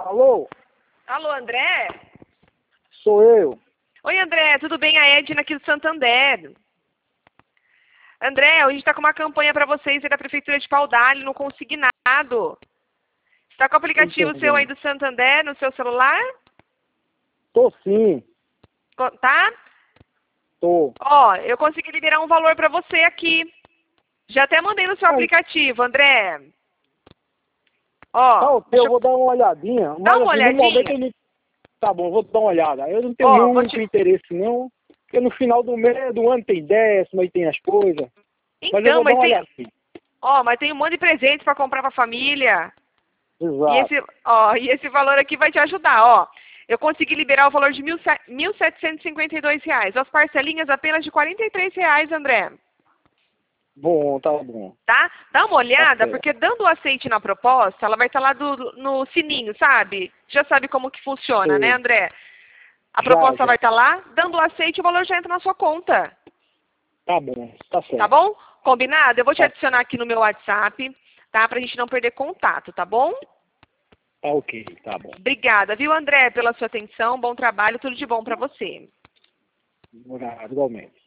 Alô? Alô, André? Sou eu. Oi, André, tudo bem? A Edna aqui do Santander. André, hoje a gente está com uma campanha para vocês aí da Prefeitura de Paudalho, no consignado. Você está com o aplicativo seu aí do Santander no seu celular? Tô sim. Tá? Tô. Ó, eu consegui liberar um valor para você aqui. Já até mandei no seu aplicativo, André. Ó, Tá ok, eu vou dar uma olhadinha. Dá Mas uma assim, no momento olhadinha. eu não... Tá bom, vou dar uma olhada. Eu não tenho Ó, muito interesse não, porque no final do mês, do ano tem décimo, aí tem as coisas. Mas eu Então, vou dar mas uma tem... olhadinha. Ó, mas tem um monte de presentes para comprar para a família. Exato. E esse valor aqui vai te ajudar, ó. Eu consegui liberar o valor de R$ 1.752. As parcelinhas apenas de R$ 43, André. Bom, tá bom. Tá? Dá uma olhada, certo. porque dando o aceite na proposta, ela vai estar lá no sininho, sabe? Já sabe como que funciona, né, Sei. André? A Já, proposta já. vai estar lá, dando o aceite, o valor já entra na sua conta. Tá bom, tá certo. Tá bom? Combinado? Eu vou te Tá, adicionar aqui no meu WhatsApp, tá? Pra gente não perder contato, tá bom? tá ok, tá bom. Obrigada, viu, André, pela sua atenção. Bom trabalho, tudo de bom pra você. Obrigado, igualmente.